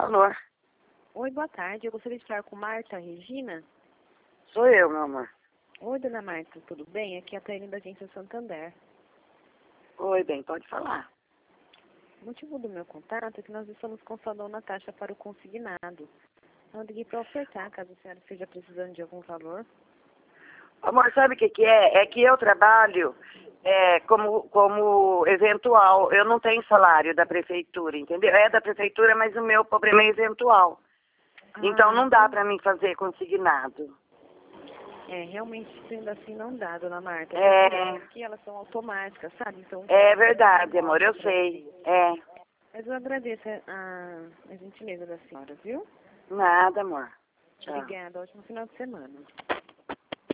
Alô? Oi, boa tarde. Eu gostaria de falar com Marta Regina. Sou eu, meu amor. Oi, dona Marta, tudo bem? Aqui é a Taine da Agência Santander. Oi, bem, pode falar. O motivo do meu contato é que nós estamos com saldo na taxa para o consignado. Eu liguei para ofertar, caso a senhora esteja precisando de algum valor. Amor, sabe o que que é? É que eu trabalho como eventual. Eu não tenho salário da prefeitura, entendeu? É da prefeitura, mas o meu problema é eventual. Então não dá para mim fazer consignado. Realmente, sendo assim, não dá, dona Marta. É. Porque elas são automáticas, sabe? Então, É verdade, amor, eu sei. É. mas eu agradeço a gentileza da senhora, viu? Nada, amor. Tchau. Obrigada. Ótimo final de semana.